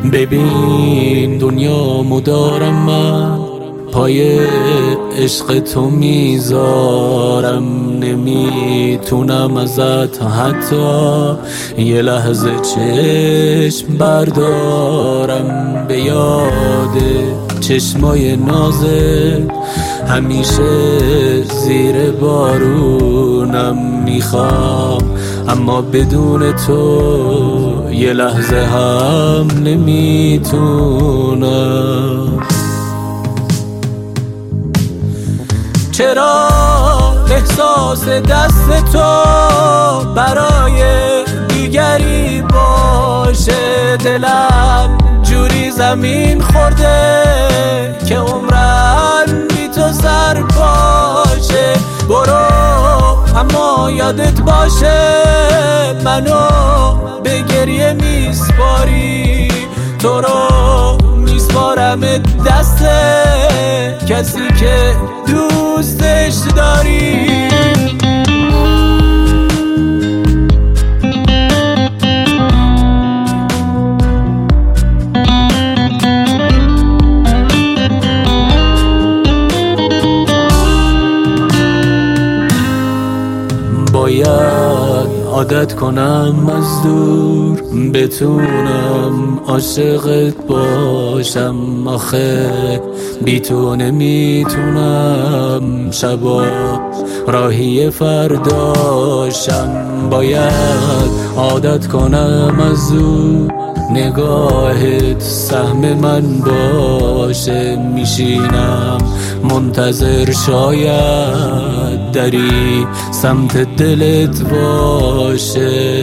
ببین دنیامو دارم من، پای عشق تو میذارم، نمیتونم ازت حتی یه لحظه چشم بردارم. به یاد چشمای نازت همیشه زیر بارونم میخوام، اما بدون تو یه لحظه هم نمیتونم. چرا احساس دست تو برای دیگری باشه، دلم جوری زمین خورده که عمرن بی تو سر باشه. برو اما یادت باشه منو به گریه میسپاری، تو رو میسپارم دست کسی که دوستش داری. باید عادت کنم از دور بتونم عاشقت باشم، آخه بی تو نمیتونم شبا راهی فرداشم. باید عادت کنم از دور نگاهت سهم من باشه، میشینم منتظر شاید دری سمت دلت باشه.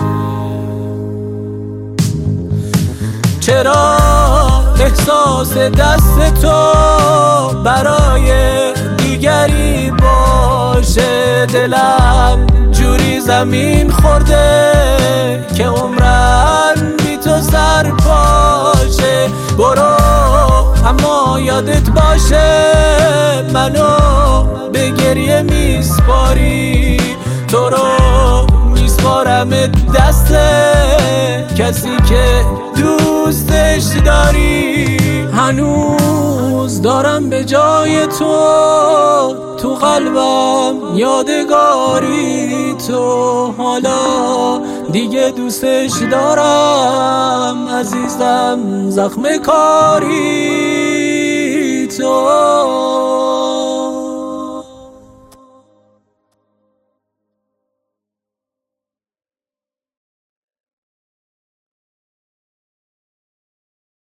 چرا احساس دست تو برای دیگری باشه، دلم جوری زمین خورده که عمرن بی تو سر باشه. برو اما یادت باشه منو به گریه میسپاری، تو رو میسپارم دست کسی که دوستش داری. هنوز دارم به جای تو قلبم یادگاری تو، حالا دیگه دوستش دارم عزیزم، زخم کاری تو.